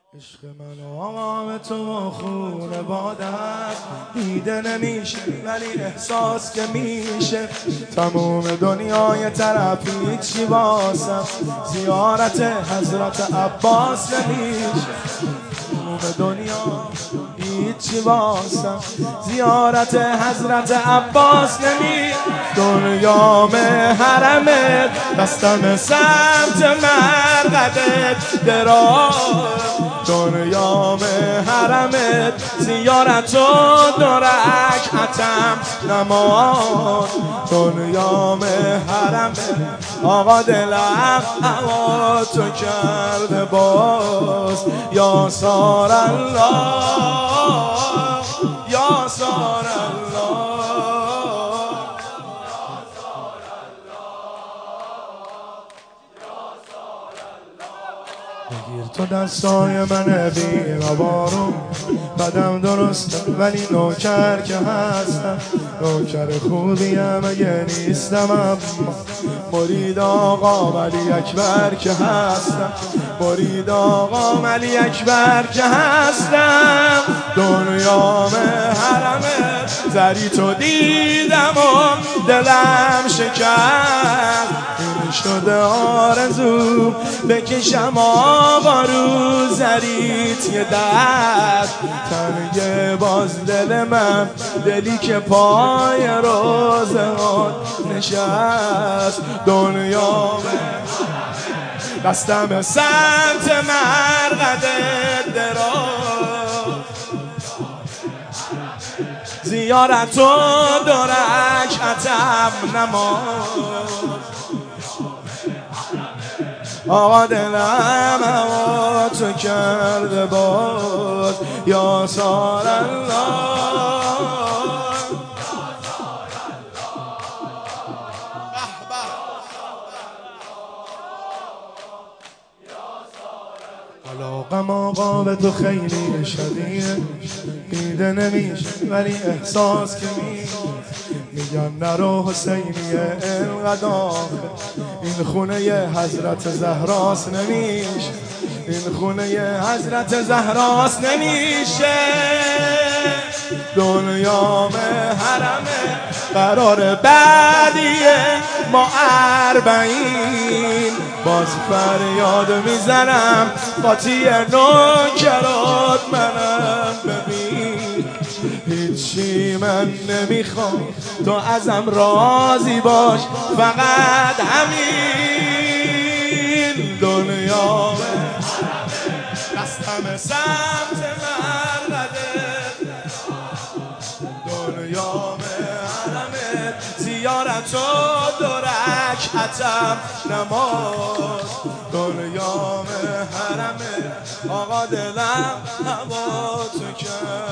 عشق من آقا به تو خونه بادت دیده نمیشه ولی احساس که میشه. تموم دنیای طرفی چی واسم زیارت حضرت عباس نمیشه. تموم دنیا هیچی واسم زیارت حضرت عباس نمیشه. دنیا حرمت بستم سمت مرقدت دراز. دنیا حرمت زیارت و دو رکعتم نماز. دنیا حرمت آقا دلم هوا تو کرده باز. یا سار الله یا سار الله بگیر تو دستای من بی بارون بدم درسته ولی نوکر که هستم. نوکر خوبیم اگه نیستم اما مرید آقا علی اکبر که هستم. مرید آقا علی اکبر که هستم. دنیام حرمه زری تو دیدم و دلم شکست. این شده آرزو بکشم آقا رو زریت یه دست. تنگه باز دل من دلی که پای روزه نشست. دنیا بستم سمت مرقد دراز. زیارت و دو رکعتم نماز. آقا دلم هوا تو کرده باز. یا سار الله علاقم آقا به تو خیلی شدیده دیده نمیشه ولی احساس که میگن نرو حسینیه اینقدر. این خونه ی حضرت زهراست نمیشه. این خونه ی حضرت زهراست نمیشه. دنیا حرمه قرار بعدیه ما 40 باز فریاد میزنم قاطی نوکرات منم ببین. هیچی من نمیخوام تو ازم راضی باش فقط همین. دنیا بستم سمت مرقدت. دنیا حرمت زیارت و دو رکعتم نماز. دنیا حرمت آقا دلم هوا تو کرد